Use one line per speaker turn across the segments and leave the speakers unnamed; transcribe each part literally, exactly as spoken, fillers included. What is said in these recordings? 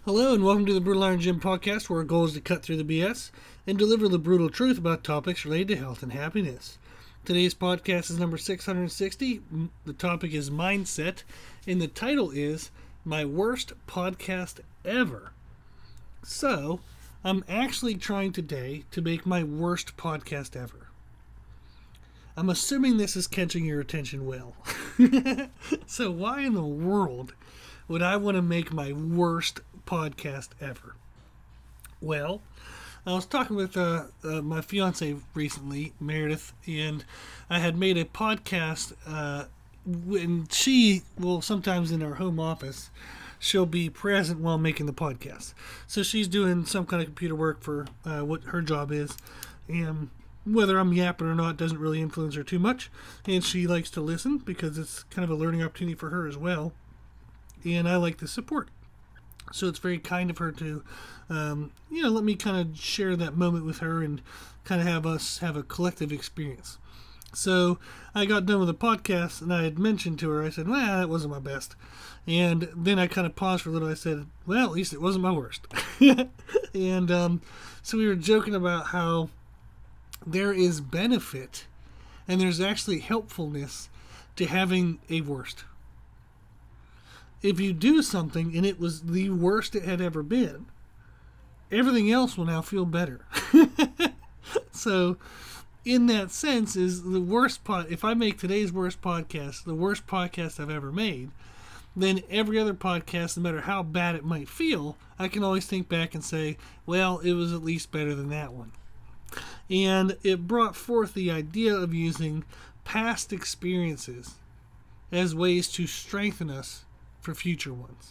Hello and welcome to the Brutal Iron Gym podcast, where our goal is to cut through the B S and deliver the brutal truth about topics related to health and happiness. Today's podcast is number six hundred sixty. The topic is mindset, and the title is My Worst Podcast Ever. So, I'm actually trying today to make my worst podcast ever. I'm assuming this is catching your attention well. So why in the world would I want to make my worst podcast ever? Well, I was talking with uh, uh, my fiance recently, Meredith, and I had made a podcast, uh, and she will sometimes in our home office, she'll be present while making the podcast. So she's doing some kind of computer work for uh, what her job is, and whether I'm yapping or not doesn't really influence her too much, and she likes to listen because it's kind of a learning opportunity for her as well, and I like to support. So it's very kind of her to, um, you know, let me kind of share that moment with her and kind of have us have a collective experience. So I got done with the podcast, and I had mentioned to her, I said, well, that wasn't my best. And then I kind of paused for a little. I said, well, at least it wasn't my worst. and um, so we were joking about how there is benefit and there's actually helpfulness to having a worst. If you do something and it was the worst it had ever been, everything else will now feel better. So, in that sense, is the worst pod. If I make today's worst podcast the worst podcast I've ever made, then every other podcast, no matter how bad it might feel, I can always think back and say, well, it was at least better than that one. And it brought forth the idea of using past experiences as ways to strengthen us for future ones.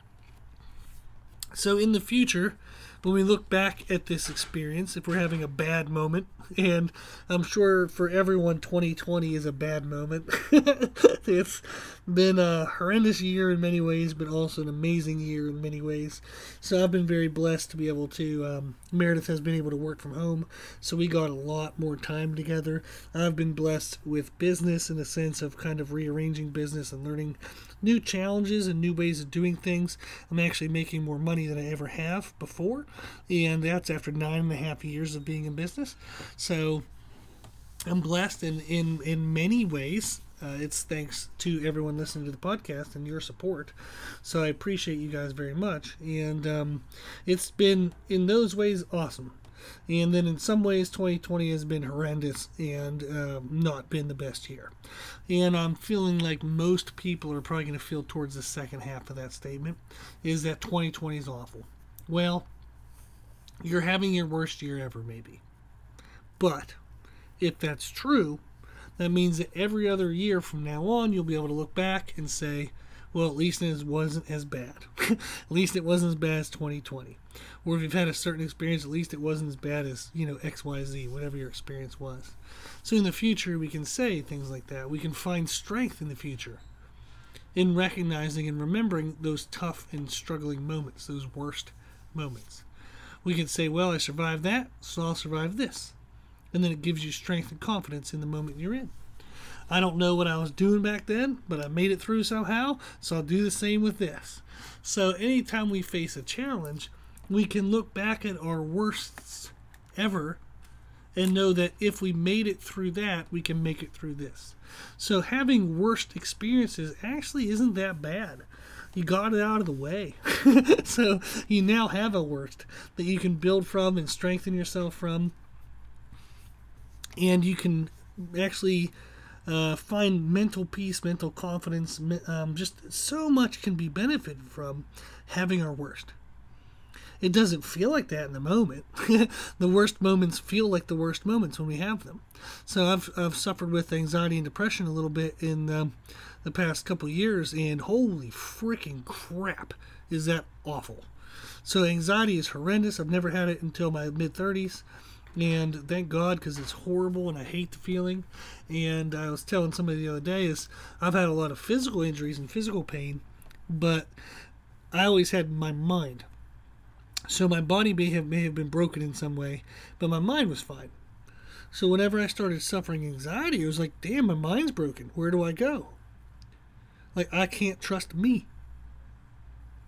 So in the future, when we look back at this experience, if we're having a bad moment, and I'm sure for everyone twenty twenty is a bad moment. It's been a horrendous year in many ways, but also an amazing year in many ways. So I've been very blessed to be able to, um, Meredith has been able to work from home, so we got a lot more time together. I've been blessed with business in the sense of kind of rearranging business and learning new challenges and new ways of doing things. I'm actually making more money than I ever have before, and that's after nine and a half years of being in business. So I'm blessed in, in, in many ways. Uh, it's thanks to everyone listening to the podcast and your support. So I appreciate you guys very much. And um, it's been, in those ways, awesome. And then in some ways, twenty twenty has been horrendous and uh, not been the best year. And I'm feeling like most people are probably going to feel towards the second half of that statement, is that twenty twenty is awful. Well, you're having your worst year ever, maybe. But if that's true, that means that every other year from now on, you'll be able to look back and say, well, at least it wasn't as bad. At least it wasn't as bad as twenty twenty. Or if you've had a certain experience, at least it wasn't as bad as, you know, X Y Z, whatever your experience was. So in the future, we can say things like that. We can find strength in the future in recognizing and remembering those tough and struggling moments, those worst moments. We can say, well, I survived that, so I'll survive this. And then it gives you strength and confidence in the moment you're in. I don't know what I was doing back then, but I made it through somehow, so I'll do the same with this. So anytime we face a challenge, we can look back at our worsts ever and know that if we made it through that, we can make it through this. So having worst experiences actually isn't that bad. You got it out of the way. So you now have a worst that you can build from and strengthen yourself from. And you can actually uh, find mental peace, mental confidence. Um, just so much can be benefited from having our worst. It doesn't feel like that in the moment. The worst moments feel like the worst moments when we have them. So I've I've suffered with anxiety and depression a little bit in um, the past couple of years, and holy freaking crap, is that awful. So anxiety is horrendous. I've never had it until my mid-thirties. And thank God, because it's horrible and I hate the feeling. And I was telling somebody the other day, is I've had a lot of physical injuries and physical pain, but I always had my mind. So my body may have, may have been broken in some way, but my mind was fine. So whenever I started suffering anxiety, it was like, damn, my mind's broken. Where do I go? Like, I can't trust me.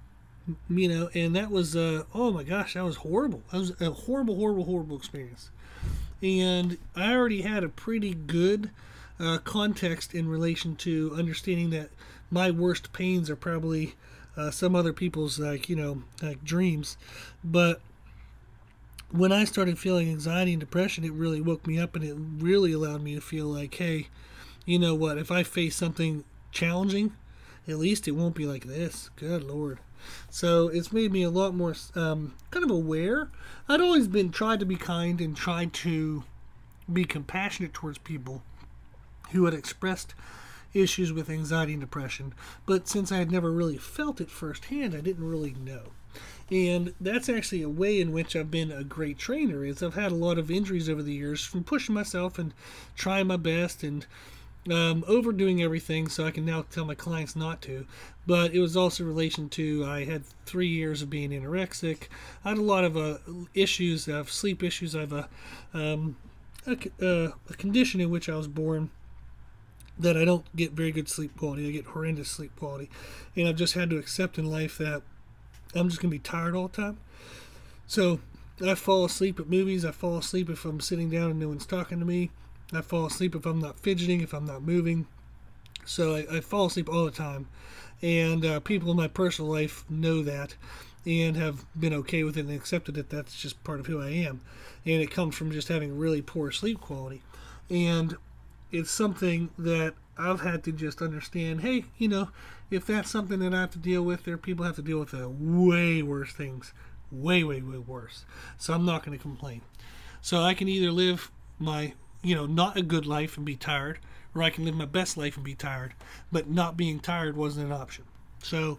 you know, and that was, uh, oh my gosh, that was horrible. That was a horrible, horrible, horrible experience. And I already had a pretty good uh, context in relation to understanding that my worst pains are probably uh, some other people's, like, you know, like dreams. But when I started feeling anxiety and depression, it really woke me up, and it really allowed me to feel like, hey, you know what, if I face something challenging, at least it won't be like this. Good Lord. So it's made me a lot more um, kind of aware. I'd always been tried to be kind and tried to be compassionate towards people who had expressed issues with anxiety and depression. But since I had never really felt it firsthand, I didn't really know. And that's actually a way in which I've been a great trainer, is I've had a lot of injuries over the years from pushing myself and trying my best and um, overdoing everything, so I can now tell my clients not to. But it was also in relation to, I had three years of being anorexic. I had a lot of uh, issues, of sleep issues. I have a, um, a, uh, a condition in which I was born that I don't get very good sleep quality. I get horrendous sleep quality. And I've just had to accept in life that I'm just going to be tired all the time. So I fall asleep at movies. I fall asleep if I'm sitting down and no one's talking to me. I fall asleep if I'm not fidgeting, if I'm not moving. So I, I fall asleep all the time. And uh, people in my personal life know that and have been okay with it and accepted that that's just part of who I am. And it comes from just having really poor sleep quality. And it's something that I've had to just understand, hey, you know, if that's something that I have to deal with, there are people who have to deal with uh, way worse things. Way, way, way worse. So I'm not going to complain. So I can either live my, you know, not a good life and be tired, or I can live my best life and be tired. But not being tired wasn't an option. So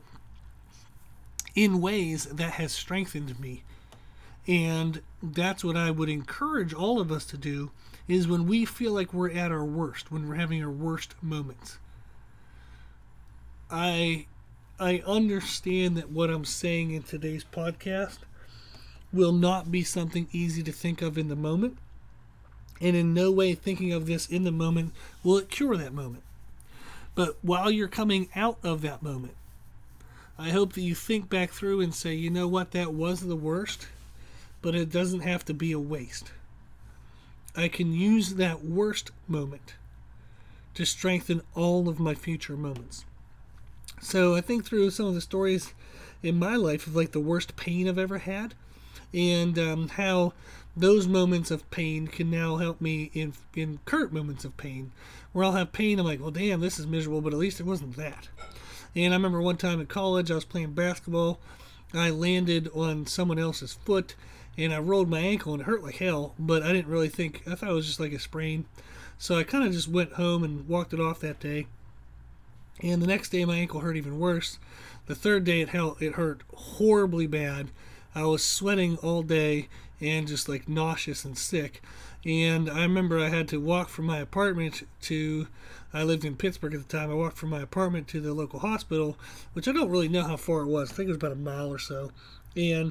in ways, that has strengthened me. And that's what I would encourage all of us to do, is when we feel like we're at our worst, when we're having our worst moments. I I understand that what I'm saying in today's podcast will not be something easy to think of in the moment. And in no way thinking of this in the moment will it cure that moment. But while you're coming out of that moment, I hope that you think back through and say, you know what, that was the worst, but it doesn't have to be a waste. I can use that worst moment to strengthen all of my future moments. So I think through some of the stories in my life of like the worst pain I've ever had, and um, how those moments of pain can now help me in in current moments of pain, where I'll have pain, I'm like, well, damn, this is miserable, but at least it wasn't that. And I remember one time in college, I was playing basketball. I landed on someone else's foot, and I rolled my ankle, and it hurt like hell, but I didn't really think, I thought it was just like a sprain. So I kind of just went home and walked it off that day. And the next day, my ankle hurt even worse. The third day, it hurt, it hurt horribly bad. I was sweating all day and just like nauseous and sick. And I remember I had to walk from my apartment to, I lived in Pittsburgh at the time, I walked from my apartment to the local hospital, which I don't really know how far it was. I think it was about a mile or so. And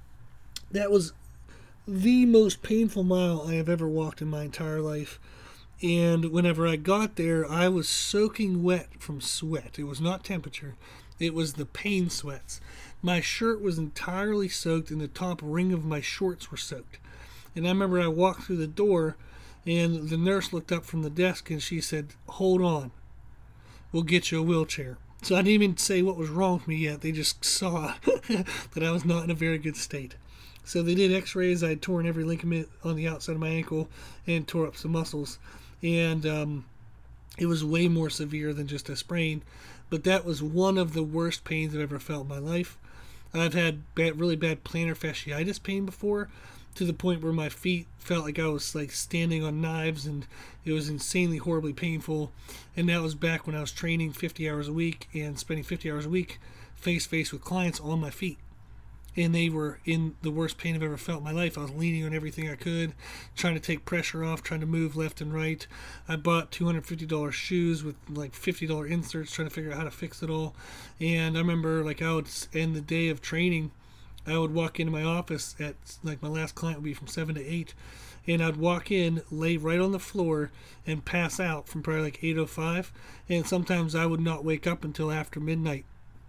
that was the most painful mile I have ever walked in my entire life. And whenever I got there, I was soaking wet from sweat. It was not temperature. It was the pain sweats. My shirt was entirely soaked, and the top ring of my shorts were soaked. And I remember I walked through the door, and the nurse looked up from the desk, and she said, hold on. We'll get you a wheelchair. So I didn't even say what was wrong with me yet. They just saw that I was not in a very good state. So they did x-rays. I had torn every ligament on the outside of my ankle and tore up some muscles. And um, it was way more severe than just a sprain. But that was one of the worst pains I've ever felt in my life. I've had bad, really bad plantar fasciitis pain before, to the point where my feet felt like I was like standing on knives, and it was insanely horribly painful. And that was back when I was training fifty hours a week and spending fifty hours a week face to face with clients on my feet. And they were in the worst pain I've ever felt in my life. I was leaning on everything I could, trying to take pressure off, trying to move left and right. I bought two hundred fifty dollars shoes with like fifty dollars inserts, trying to figure out how to fix it all. And I remember like I would end the day of training, I would walk into my office at, like my last client would be from seven to eight, and I'd walk in, lay right on the floor, and pass out from probably like eight oh five. And sometimes I would not wake up until after midnight.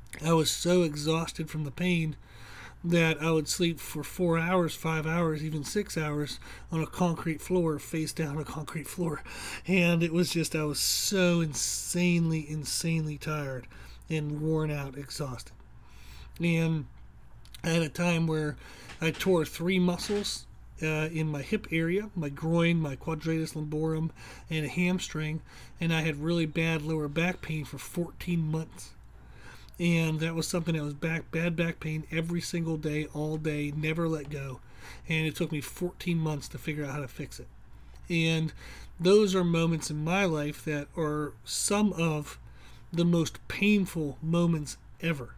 I was so exhausted from the pain that I would sleep for four hours, five hours, even six hours on a concrete floor, face down on a concrete floor. And it was just, I was so insanely, insanely tired and worn out, exhausted. And I had a time where I tore three muscles uh, in my hip area, my groin, my quadratus lumborum, and a hamstring. And I had really bad lower back pain for fourteen months. And that was something that was back bad back pain every single day, all day, never let go. And it took me fourteen months to figure out how to fix it. And those are moments in my life that are some of the most painful moments ever.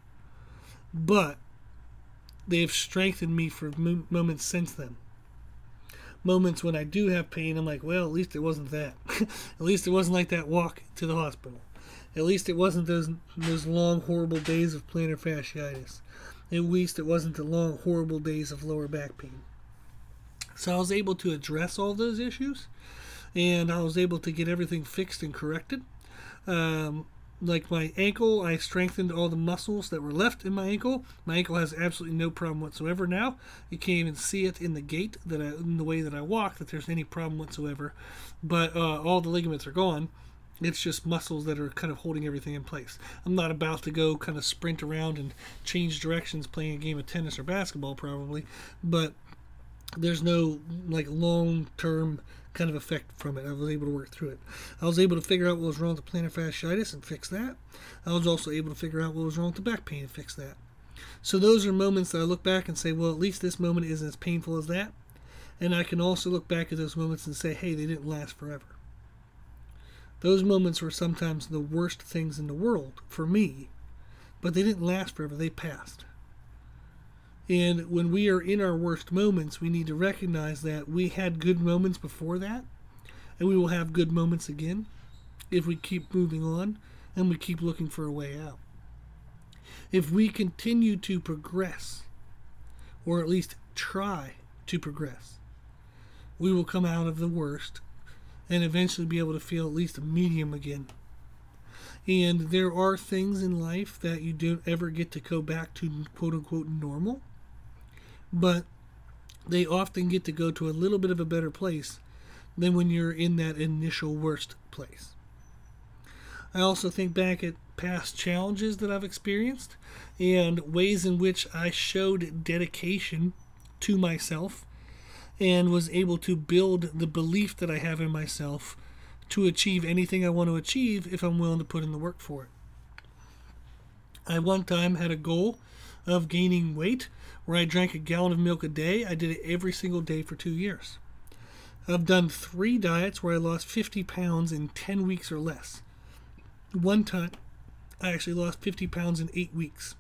But they've strengthened me for mo- moments since then. Moments when I do have pain, I'm like, well, at least it wasn't that. At least it wasn't like that walk to the hospital. At least it wasn't those those long, horrible days of plantar fasciitis. At least it wasn't the long, horrible days of lower back pain. So I was able to address all those issues, and I was able to get everything fixed and corrected. Um, like my ankle, I strengthened all the muscles that were left in my ankle. My ankle has absolutely no problem whatsoever now. You can't even see it in the gait, that I, in the way that I walk, that there's any problem whatsoever. But uh, all the ligaments are gone. It's just muscles that are kind of holding everything in place. I'm not about to go kind of sprint around and change directions playing a game of tennis or basketball probably, but there's no like long-term kind of effect from it. I was able to work through it. I was able to figure out what was wrong with the plantar fasciitis and fix that. I was also able to figure out what was wrong with the back pain and fix that. So those are moments that I look back and say, well, at least this moment isn't as painful as that. And I can also look back at those moments and say, hey, they didn't last forever. Those moments were sometimes the worst things in the world for me, but they didn't last forever. They passed. And when we are in our worst moments, we need to recognize that we had good moments before that, and we will have good moments again if we keep moving on and we keep looking for a way out. If we continue to progress, or at least try to progress, we will come out of the worst and eventually be able to feel at least a medium again. And there are things in life that you don't ever get to go back to quote-unquote normal, but they often get to go to a little bit of a better place than when you're in that initial worst place. I also think back at past challenges that I've experienced and ways in which I showed dedication to myself and was able to build the belief that I have in myself to achieve anything I want to achieve if I'm willing to put in the work for it. I one time had a goal of gaining weight where I drank a gallon of milk a day. I did it every single day for two years. I've done three diets where I lost fifty pounds in ten weeks or less. One time, I actually lost fifty pounds in eight weeks.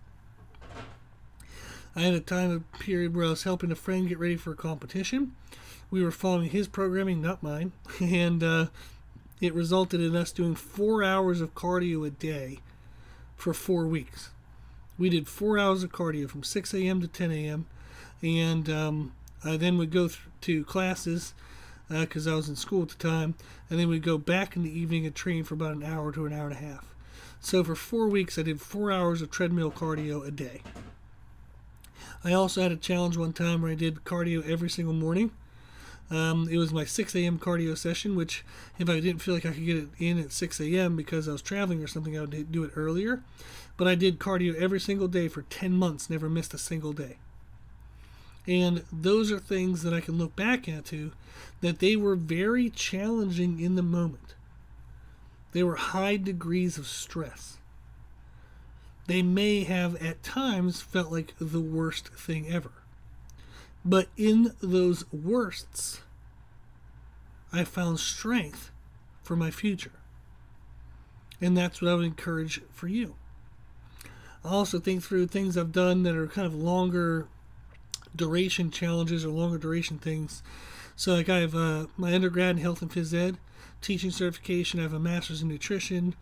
I had a time, a period where I was helping a friend get ready for a competition. We were following his programming, not mine, and uh, it resulted in us doing four hours of cardio a day for four weeks. We did four hours of cardio from six a.m. to ten a.m., and um, I then would go th- to classes because uh, I was in school at the time, and then we'd go back in the evening and train for about an hour to an hour and a half. So for four weeks, I did four hours of treadmill cardio a day. I also had a challenge one time where I did cardio every single morning. Um, it was my six a.m. cardio session, which if I didn't feel like I could get it in at six a.m. because I was traveling or something, I would do it earlier. But I did cardio every single day for ten months, never missed a single day. And those are things that I can look back at too, that they were very challenging in the moment. They were high degrees of stress. They may have at times felt like the worst thing ever. But in those worsts, I found strength for my future. And that's what I would encourage for you. I also think through things I've done that are kind of longer duration challenges or longer duration things. So like I have uh, my undergrad in health and phys ed, teaching certification. I have a master's in nutrition.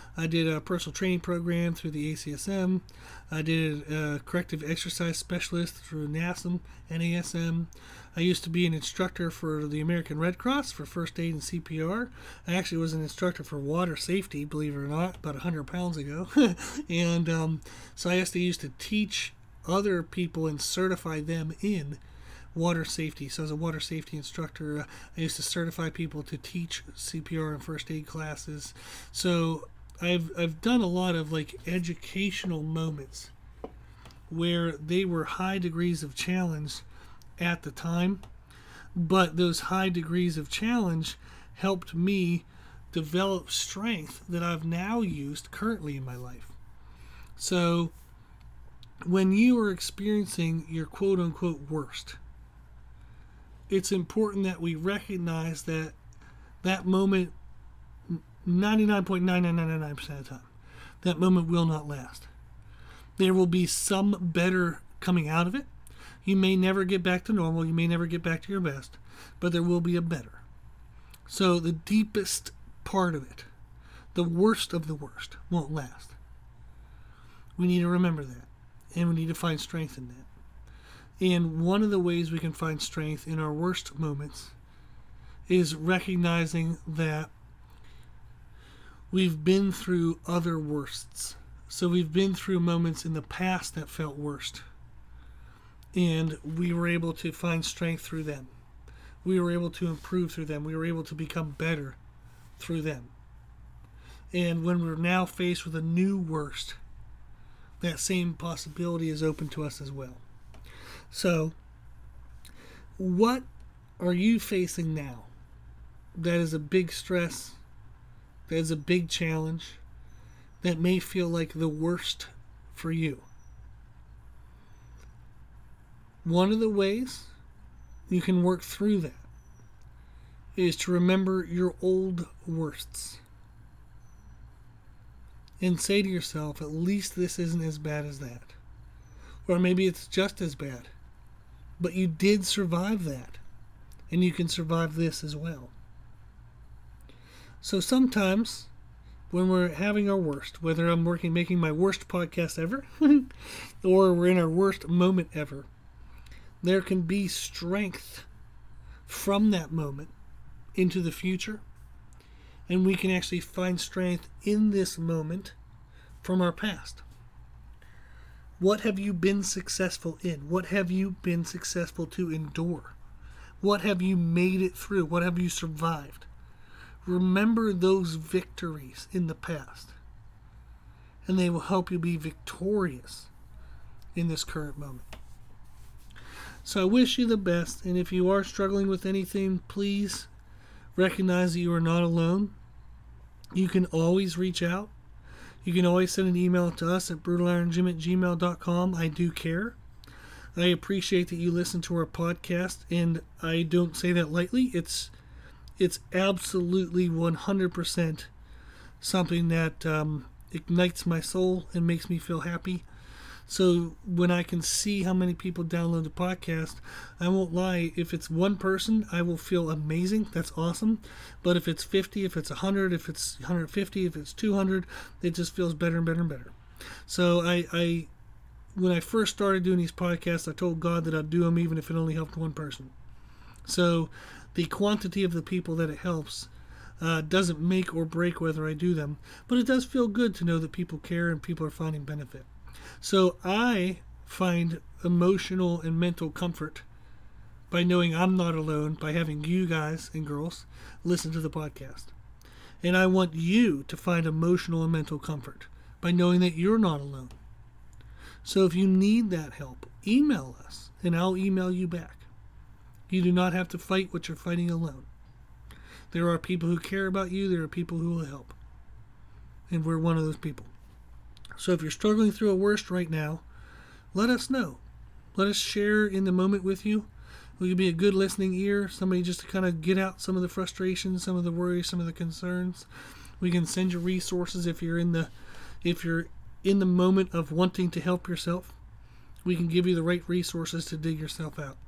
I did a personal training program through the A C S M. I did a corrective exercise specialist through NASM, N A S M. I used to be an instructor for the American Red Cross for first aid and C P R. I actually was an instructor for water safety, believe it or not, about one hundred pounds ago. and um, so I used to used to teach other people and certify them in water safety. So as a water safety instructor, uh, I used to certify people to teach C P R and first aid classes. So I've I've done a lot of like educational moments where they were high degrees of challenge at the time, but those high degrees of challenge helped me develop strength that I've now used currently in my life. So when you are experiencing your quote-unquote worst, it's important that we recognize that that moment, ninety-nine point nine nine nine nine percent of the time, that moment will not last. There will be some better coming out of it. You may never get back to normal. You may never get back to your best, but there will be a better. So the deepest part of it, the worst of the worst, won't last. We need to remember that, and we need to find strength in that. And one of the ways we can find strength in our worst moments is recognizing that we've been through other worsts. So we've been through moments in the past that felt worst, and we were able to find strength through them. We were able to improve through them. We were able to become better through them. And when we're now faced with a new worst, that same possibility is open to us as well. So, what are you facing now that is a big stress, that is a big challenge, that may feel like the worst for you? One of the ways you can work through that is to remember your old worsts and say to yourself, at least this isn't as bad as that. Or maybe it's just as bad, but you did survive that, and you can survive this as well. So sometimes when we're having our worst, whether I'm working making my worst podcast ever or we're in our worst moment ever, there can be strength from that moment into the future, and we can actually find strength in this moment from our past. What have you been successful in? What have you been successful to endure? What have you made it through? What have you survived? Remember those victories in the past, and they will help you be victorious in this current moment. So I wish you the best, and if you are struggling with anything, please recognize that you are not alone. You can always reach out. You can always send an email to us at brutal iron gym at gmail dot com. I do care. I appreciate that you listen to our podcast, and I don't say that lightly. It's it's absolutely one hundred percent something that um, ignites my soul and makes me feel happy. So when I can see how many people download the podcast, I won't lie. If it's one person, I will feel amazing. That's awesome. But if it's fifty, if it's one hundred, if it's one hundred fifty, if it's two hundred, it just feels better and better and better. So I, I, when I first started doing these podcasts, I told God that I'd do them even if it only helped one person. So the quantity of the people that it helps uh, doesn't make or break whether I do them. But it does feel good to know that people care and people are finding benefit. So I find emotional and mental comfort by knowing I'm not alone, by having you guys and girls listen to the podcast. And I want you to find emotional and mental comfort by knowing that you're not alone. So if you need that help, email us and I'll email you back. You do not have to fight what you're fighting alone. There are people who care about you. There are people who will help. And we're one of those people. So if you're struggling through a worst right now, let us know. Let us share in the moment with you. We could be a good listening ear, somebody just to kind of get out some of the frustrations, some of the worries, some of the concerns. We can send you resources if you're in the if you're in the moment of wanting to help yourself. We can give you the right resources to dig yourself out.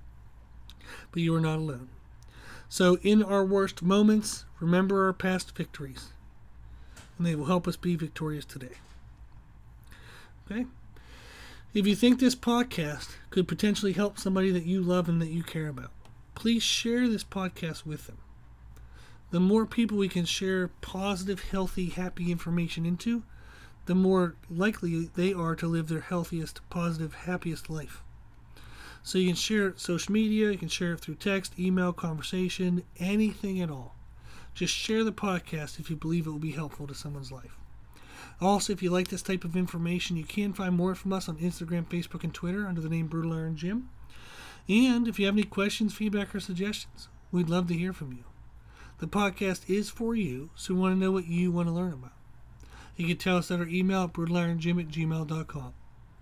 But you are not alone. So in our worst moments, remember our past victories. and they will help us be victorious today. Okay? If you think this podcast could potentially help somebody that you love and that you care about, please share this podcast with them. The more people we can share positive, healthy, happy information into, the more likely they are to live their healthiest, positive, happiest life. So you can share it social media, you can share it through text, email, conversation, anything at all. Just share the podcast if you believe it will be helpful to someone's life. Also, if you like this type of information, you can find more from us on Instagram, Facebook, and Twitter under the name Brutal Iron Gym. And if you have any questions, feedback, or suggestions, we'd love to hear from you. The podcast is for you, so we want to know what you want to learn about. You can tell us at our email at brutal iron gym at gmail dot com.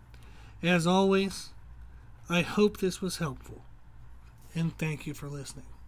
As always, I hope this was helpful, and thank you for listening.